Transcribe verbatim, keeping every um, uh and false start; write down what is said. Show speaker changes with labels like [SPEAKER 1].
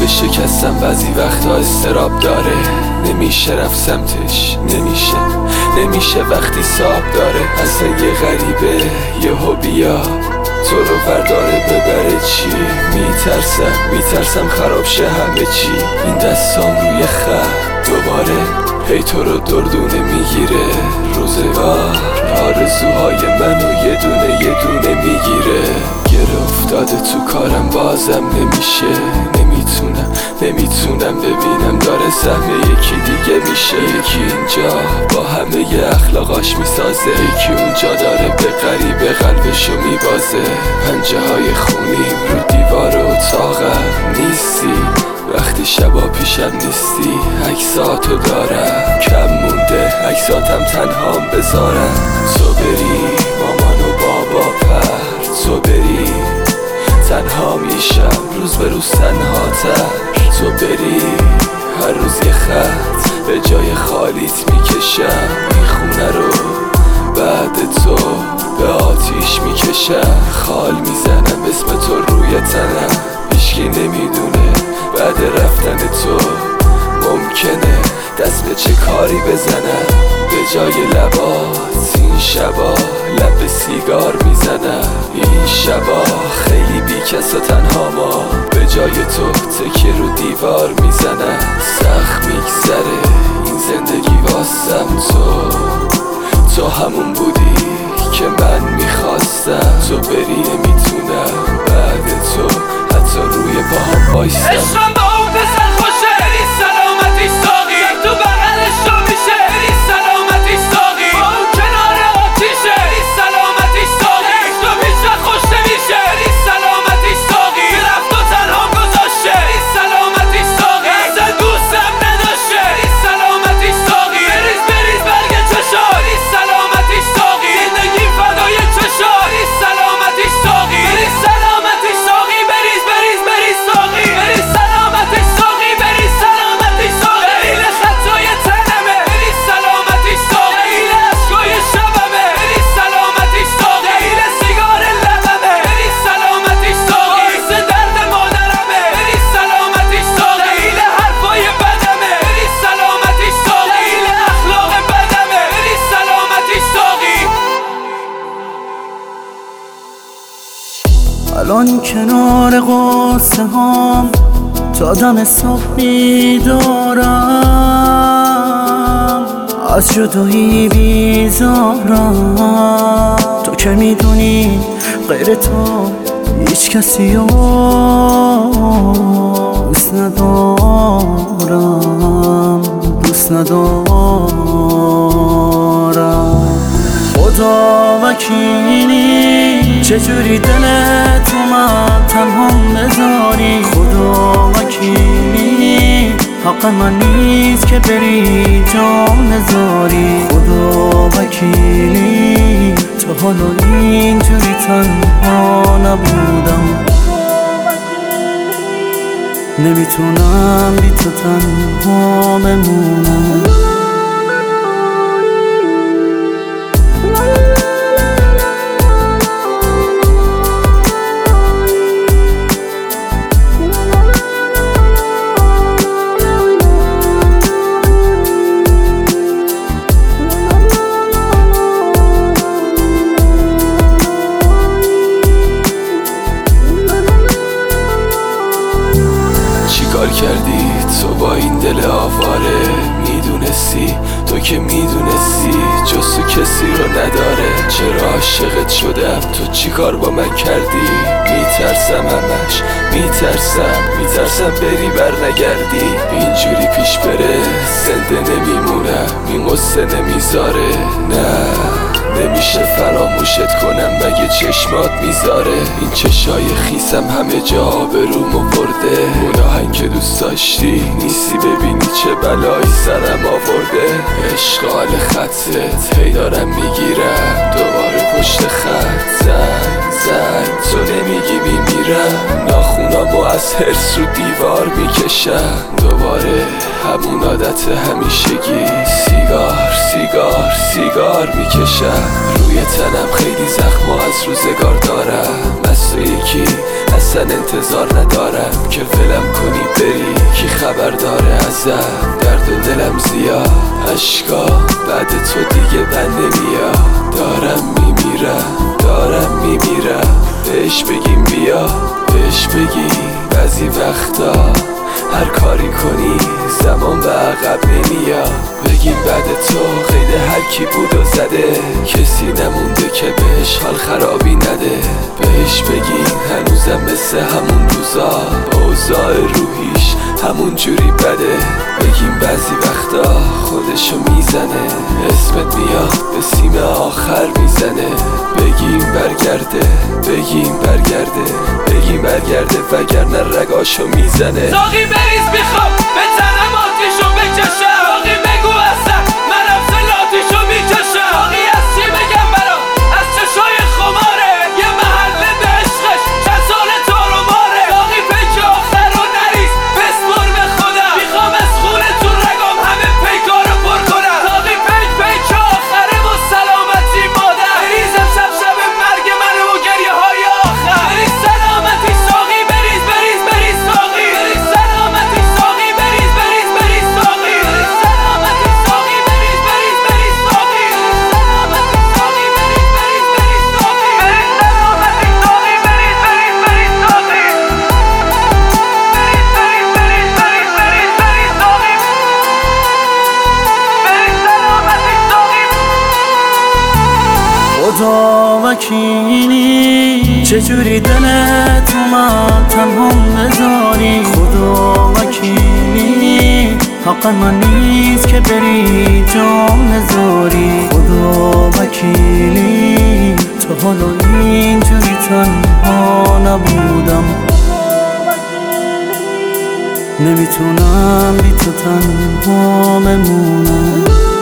[SPEAKER 1] دل شکستم بعضی وقتا استراب داره، نمیشه رفت سمتش، نمیشه نمیشه وقتی ساب داره. اصلا یه غریبه یهو بیا تو رو ورداره ببره چی؟ میترسم میترسم خراب شه همه چی. این دستام روی خط دوباره هی تو رو دردونه میگیره. روزگار آرزوهای منو یه دونه یه دونه میگیره. گره افتاده تو کارم بازم نمیشه، نمیتونم نمیتونم ببینم داره سهم یکی دیگه میشه. یکی اینجا با همه ی اخلاقاش میسازه، یکی اونجا داره به غریبه قلبشو میبازه. پنجه های خونیم رو دیوار اتاقم نیستی، وقتی شبا پیشم نیستی عکساتو دارم. کم مونده عکساتم تنهام بذارم. تو بری مامان و بابا پر، تو بری تنها میشم روز به روز تنها تر. تو بری هر روز یه خط به جای خالیت میکشم. این خونه رو بعد تو به آتیش میکشم. خال میزنم اسم تو روی تنم، هیچکی نمیدونه بعد رفتن تو ممکنه دست به چه کاری بزنم. به جای لبات این شبا لب سیگار میزنم. این شبا خیلی بی کس و تنها ما به جای تو تکیه رو دیوار میزنم. سخت میگذره این زندگی واسم، تو تو همون بودی که من میخواستم. تو بری نمیتونم بعد تو حتی روی پاهم بایستم.
[SPEAKER 2] عشقم با اون پسر خوشه، بری سلامتیش ساقی تو بغلش رو میشه. بری سلامتیش ساقی با اون کنار آتیشه. بری سلامتیش ساقی تو بیش وقت خوش نمیشه. بری سلامتیش ساقی رفت و تنها گذاشته. بری سلامتیش ساقی اصلا دوستم نداشته. بری سلامتیش ساقی بریز بریز برگ چشا. بری سلامتیش ساقی زندگی فدای چشا. بری سلامتیش ساقی بری سلامتیش ساقی بریز بریز بریز ساقی. بری سلامتیش ساقی بری سلامتیش ساقی. خیل خطای تنمه. بری سلامتیش ساقی خیل عشقای شبمه. بری سلامتیش ساقی خیل سیگار لبمه. بری سلامتیش ساقی باعث درد مادرمه. بری سلامتیش ساقی خیل حرفای بدمه. بری سلامتیش ساقی خیل اخلاق بدمه. بری سلامتیش ساقی.
[SPEAKER 3] الان کنار قصه هام تا دم صبح میدارم، از جدایی بیزارم. تو که میدونی غیر تو هیچ کسی رو دوست ندارم، دوست ندارم. خدا وکیلی چجوری دل تو من تنها بذاری. خدا وکیلی حق من نیست که بری جام نذاری. خدا وکیلی تو حالا اینجوری تنها نبودم، نمیتونم بی تو تنها بمونم.
[SPEAKER 1] چیکار کردی تو با این دل آواره؟ میدونستی تو که میدونستی جز تو کسی رو نداره. چرا عاشقت شدم تو چیکار با من کردی؟ میترسم همش میترسم میترسم بری بر نگردی. اینجوری پیش بره زنده نمیمونم، این قصه نمیذاره. نه نمیشه فراموشت کنم مگه چشمات میذاره. این چشای خیسم همه جا آبرومو برده. اون آهنگ که دوست داشتی نیستی ببینی چه بلایی سرم آورده. عشق حال خطت هی دارم میگیرم دوباره پشت خط. زنگ زنگ تو نمیگی میمیرم. ناخونامو زخمو از حرص رو دیوار میکشم. دوباره همون عادت همیشگی، سیگار سیگار سیگار میکشم. روی تنم خیلی زخمو از روزگار دارم. از تو یکی اصلا انتظار ندارم که ولم کنی بری. کی خبر داره ازم؟ درد و دلم زیاد، اشکا بعد تو دیگه بند نمیاد. دارم میمیرم دارم میمیرم. بهش بگیم بیا، بهش بگیم بعضی وقتا هر کاری کنی زمان به عقب نمیاد. بگیم بعد تو قید هر کی بود و زده، کسی نمونده که بهش حال خرابی نده. بهش بگیم هنوزم مثل همون روزا، اوضاع روحیش همون جوری بده. بگیم بعضی وقتا خودشو میزنه، اسمت میاد به سیم آخر میزنه. بگیم برگرده بگیم برگرده بگیم برگرده وگرنه رگاشو میزنه.
[SPEAKER 2] ساقی بریز میخوام به تنم آتیشو بکشم. ساقی بگو اصلا من افضل آتیشو میکشم. ساقی از چی بگم برام؟ از چشای خماره، یه محله به عشقش چند سال تارو ماره. ساقی پیک آخر رو نریز بسپر به خودم، میخوام از خونه تو رگام همه پیکارو پر کنم. ساقی پیک پیک آخره و سلامتی مادر، بریزم شب شب مرگ منو و گریه های آخر. بریز سلامتی ساقی، بریز بریز بریز ساقی. بریز سلامتی ساقی، بریز بریز بریز ساقی. بریز سلامتی ساقی، بریز بریز بریز ساقی. بریز سلامتی ساقی، بریز بریز بریز ساقی. بریز سلامتی ساقی، بریز بریز بریز ساقی. بریز بریز بریز بریز بریز بریز ساقی. بریز سلامتی ساقی.
[SPEAKER 3] خدا وکیلی چجوری دلت اومد تنها بذاری. خدا وکیلی حق من نیست که بری جام نذاری. خدا وکیلی تا حالا اینجوری تنها نبودم. نمیتونم بی تو تنها بمونم.